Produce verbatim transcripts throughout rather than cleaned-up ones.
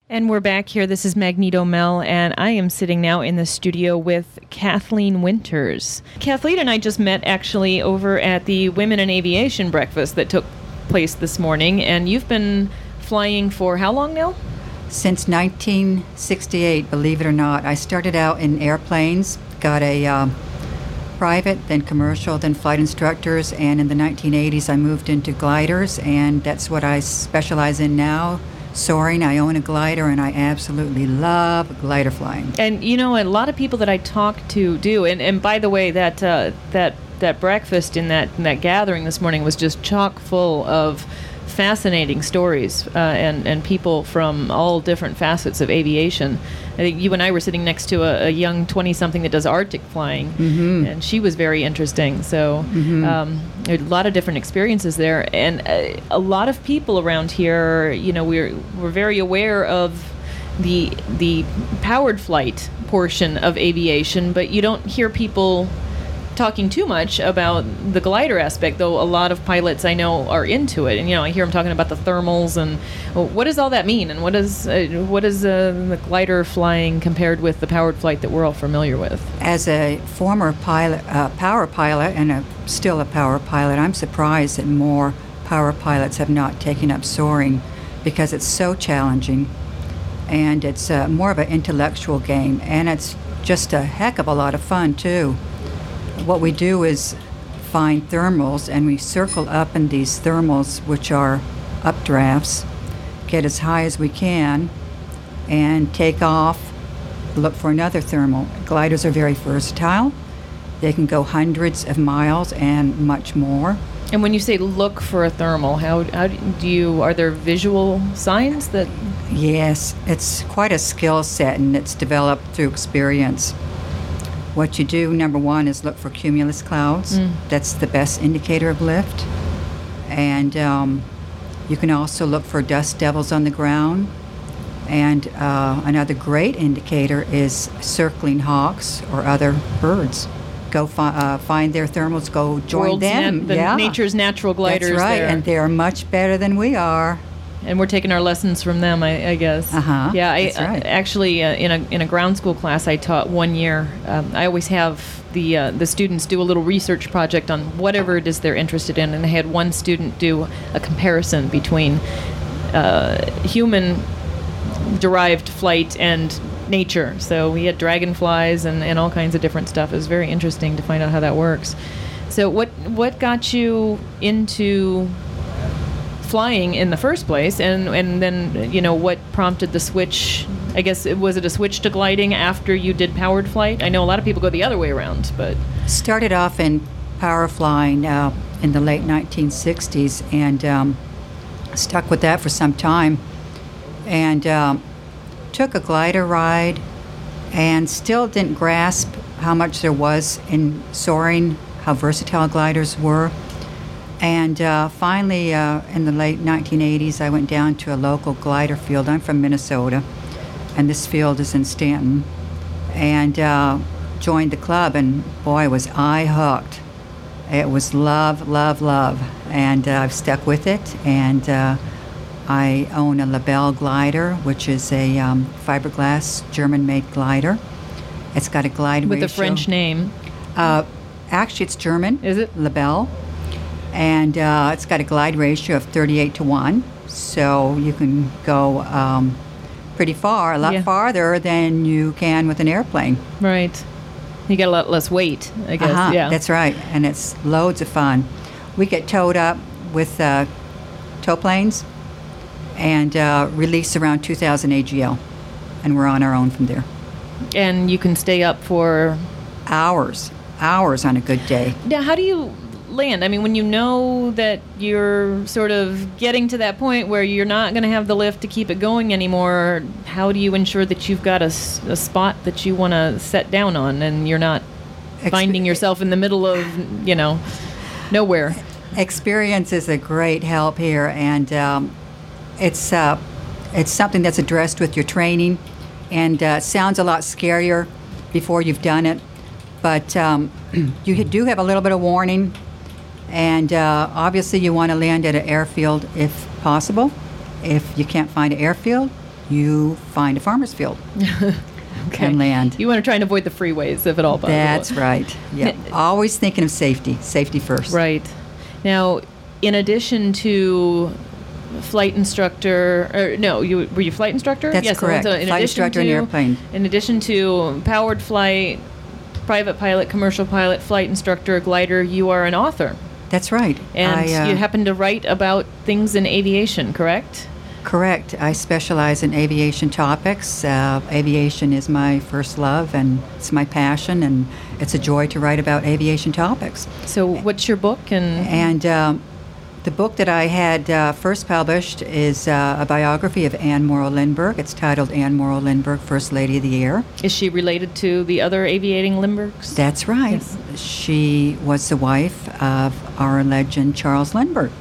And we're back here. This is Magneto Mel, and I am sitting now in the studio with Kathleen Winters. Kathleen and I just met actually over at the Women in Aviation breakfast that took place this morning, and you've been flying for how long now? Since nineteen sixty-eight, believe it or not. I started out in airplanes, got a uh, private, then commercial, then flight instructors, and in the nineteen eighties I moved into gliders, and that's what I specialize in now. Soaring. I own a glider, and I absolutely love glider flying. And you know, a lot of people that I talk to do. And, and by the way, that uh, that that breakfast in that in that gathering this morning was just chock full of fascinating stories uh, and and people from all different facets of aviation. I think you and I were sitting next to a, a young twenty-something that does Arctic flying, mm-hmm. and she was very interesting. So mm-hmm. um, a lot of different experiences there, and a, a lot of people around here. You know, we're we're very aware of the the powered flight portion of aviation, but you don't hear people talking too much about the glider aspect, though a lot of pilots I know are into it. And you know, I hear them talking about the thermals and well, what does all that mean, and what is uh, what is uh, the glider flying compared with the powered flight that we're all familiar with? As a former pilot, uh, power pilot, and a, still a power pilot, I'm surprised that more power pilots have not taken up soaring, because it's so challenging, and it's uh, more of an intellectual game, and it's just a heck of a lot of fun too. What we do is find thermals, and we circle up in these thermals, which are updrafts, get as high as we can, and take off, look for another thermal. Gliders are very versatile. They can go hundreds of miles and much more. And when you say look for a thermal, how, how do you, are there visual signs that? Yes, it's quite a skill set, and it's developed through experience. What you do, number one, is look for cumulus clouds. Mm. That's the best indicator of lift. And um, you can also look for dust devils on the ground. And uh, another great indicator is circling hawks or other birds. Go fi- uh, find their thermals, go join World's them. Nat- the yeah. nature's natural gliders. That's right, there. and they're much better than we are. And we're taking our lessons from them, I, I guess. Uh-huh. Yeah, I That's right. uh, actually uh, in a in a ground school class I taught one year. Um, I always have the uh, the students do a little research project on whatever it is they're interested in, and I had one student do a comparison between uh, human derived flight and nature. So we had dragonflies and, and all kinds of different stuff. It was very interesting to find out how that works. So what what got you into flying in the first place, and and then you know what prompted the switch? I guess it was it a switch to gliding after you did powered flight? I know a lot of people go the other way around, but started off in power flying uh, in the late nineteen sixties, and um, stuck with that for some time, and um, took a glider ride, and still didn't grasp how much there was in soaring, how versatile gliders were. And uh, finally, uh, in the late nineteen eighties, I went down to a local glider field. I'm from Minnesota, and this field is in Stanton. And uh, joined the club, and boy, was I hooked. It was love, love, love. And uh, I've stuck with it. And uh, I own a LaBelle glider, which is a um, fiberglass German-made glider. It's got a glide with ratio. a French name. Uh, actually, it's German. Is it? LaBelle. And uh, it's got a glide ratio of thirty-eight to one, so you can go um, pretty far, a lot Yeah. farther than you can with an airplane. Right. You got a lot less weight, I guess. Uh-huh, Yeah. that's right, and it's loads of fun. We get towed up with uh, tow planes and uh, release around two thousand A G L, and we're on our own from there. And you can stay up for Hours, hours on a good day. Now, how do you land? I mean, when you know that you're sort of getting to that point where you're not going to have the lift to keep it going anymore, how do you ensure that you've got a, s- a spot that you want to set down on, and you're not Expe- finding yourself in the middle of, you know, nowhere? Experience is a great help here, and um, it's uh, it's something that's addressed with your training, and uh, sounds a lot scarier before you've done it, but um, you do have a little bit of warning, and uh, obviously you want to land at an airfield if possible. If you can't find an airfield, you find a farmer's field Okay. and land. You want to try and avoid the freeways if at all possible. That's right. Yeah. Always thinking of safety. Safety first. Right. Now, in addition to flight instructor, or no, you were you flight instructor? That's yes, correct. So in Flight addition instructor to, in airplane. In addition to powered flight, private pilot, commercial pilot, flight instructor, glider, you are an author. That's right. And I, uh, you happen to write about things in aviation, correct? Correct. I specialize in aviation topics. Uh, aviation is my first love, and it's my passion, and it's a joy to write about aviation topics. So what's your book? And And um, the book that I had uh, first published is uh, a biography of Anne Morrow Lindbergh. It's titled Anne Morrow Lindbergh, First Lady of the Air. Is she related to the other aviating Lindberghs? That's right. Yes. She was the wife of our legend Charles Lindbergh.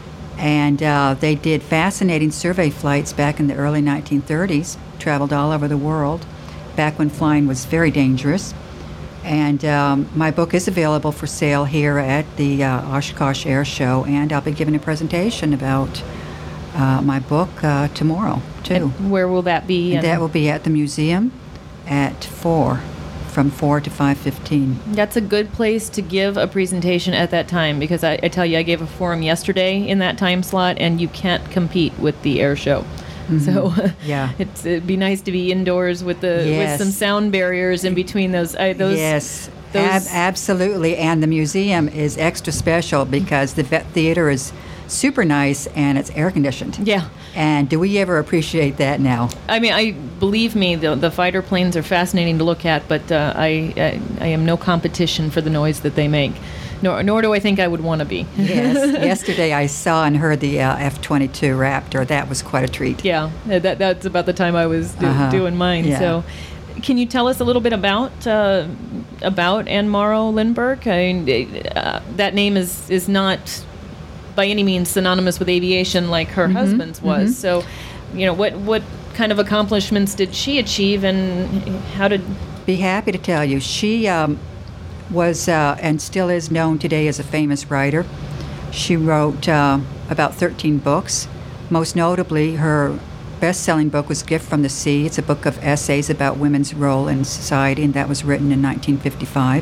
And uh, they did fascinating survey flights back in the early nineteen thirties, traveled all over the world, back when flying was very dangerous. And um, my book is available for sale here at the uh, Oshkosh Air Show, and I'll be giving a presentation about uh, my book uh, tomorrow, too. And where will that be? And that will be at the museum at four, from four to five fifteen. That's a good place to give a presentation at that time, because I, I tell you, I gave a forum yesterday in that time slot, and you can't compete with the air show. Mm-hmm. So yeah, it's, it'd be nice to be indoors with the yes. with some sound barriers in between those. I, those yes, those Ab- absolutely. And the museum is extra special because the vet theater is super nice and it's air conditioned. Yeah. And do we ever appreciate that now? I mean, I believe me, the the fighter planes are fascinating to look at, but uh, I, I I am no competition for the noise that they make. Nor, nor do I think I would want to be. Yes. Yesterday I saw and heard the uh, F twenty-two Raptor. That was quite a treat. Yeah, that that's about the time I was do, uh-huh. doing mine. Yeah. So, can you tell us a little bit about uh, about Anne Morrow Lindbergh? I mean, uh, that name is is not by any means synonymous with aviation like her mm-hmm. husband's was. Mm-hmm. So, you know, what what kind of accomplishments did she achieve, and how did? Be happy to tell you, she um, was uh, and still is known today as a famous writer. She wrote uh, about thirteen books. Most notably, her best-selling book was Gift from the Sea. It's a book of essays about women's role in society, and that was written in nineteen fifty-five.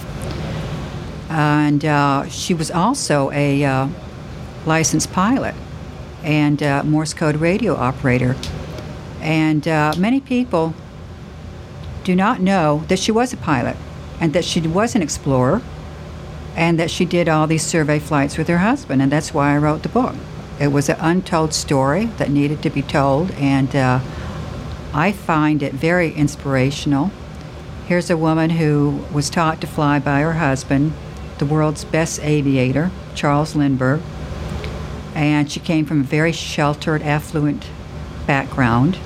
And uh, she was also a uh, licensed pilot and uh, Morse code radio operator. And uh, many people do not know that she was a pilot and that she was an explorer and that she did all these survey flights with her husband, and that's why I wrote the book. It was an untold story that needed to be told, and uh, I find it very inspirational. Here's a woman who was taught to fly by her husband, the world's best aviator, Charles Lindbergh, and she came from a very sheltered, affluent background.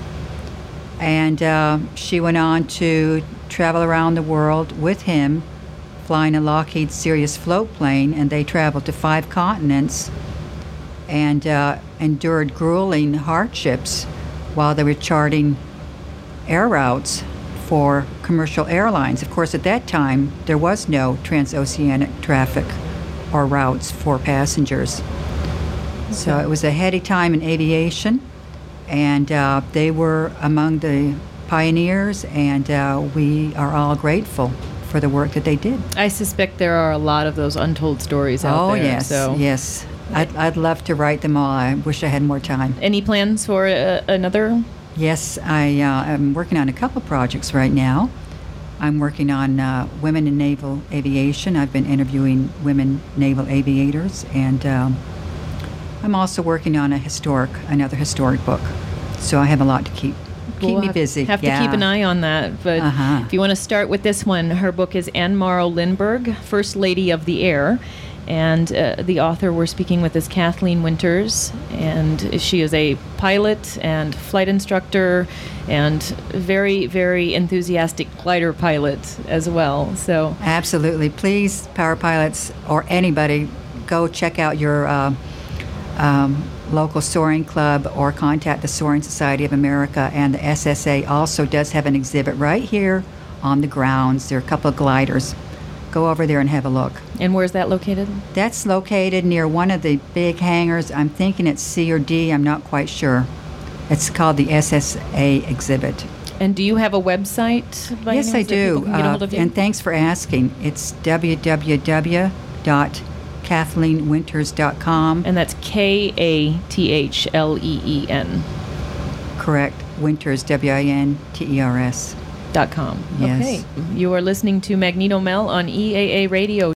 And uh, she went on to travel around the world with him, flying a Lockheed Sirius float plane, and they traveled to five continents and uh, endured grueling hardships while they were charting air routes for commercial airlines. Of course, at that time, there was no transoceanic traffic or routes for passengers. So it was a heady time in aviation. And uh, they were among the pioneers, and uh, we are all grateful for the work that they did. I suspect there are a lot of those untold stories out oh, there. Oh, yes, so. yes. I'd, I'd love to write them all. I wish I had more time. Any plans for uh, another? Yes, I uh, am working on a couple projects right now. I'm working on uh, women in naval aviation. I've been interviewing women naval aviators, and um, I'm also working on a historic, another historic book. So I have a lot to keep keep we'll me have, busy. Have yeah. to keep an eye on that. But uh-huh. if you want to start with this one, her book is Anne Morrow Lindbergh, First Lady of the Air. And uh, the author we're speaking with is Kathleen Winters, and she is a pilot and flight instructor and very, very enthusiastic glider pilot as well. So absolutely. Please, power pilots or anybody, go check out your uh, um, local soaring club or contact the Soaring Society of America. And the S S A also does have an exhibit right here on the grounds. There are a couple of gliders. Go over there and have a look. And where's that located? That's located near one of the big hangars. I'm thinking it's C or D. I'm not quite sure. It's called the S S A exhibit. And do you have a website? By Yes, any I means that do. people can get a hold Uh, of you? and thanks for asking. It's w w w dot kathleen winters dot com. And that's K A T H L E E N. Correct. Winters, W I N T E R S. Dot com. Yes. Okay. You are listening to Magneto Mel on E A A Radio.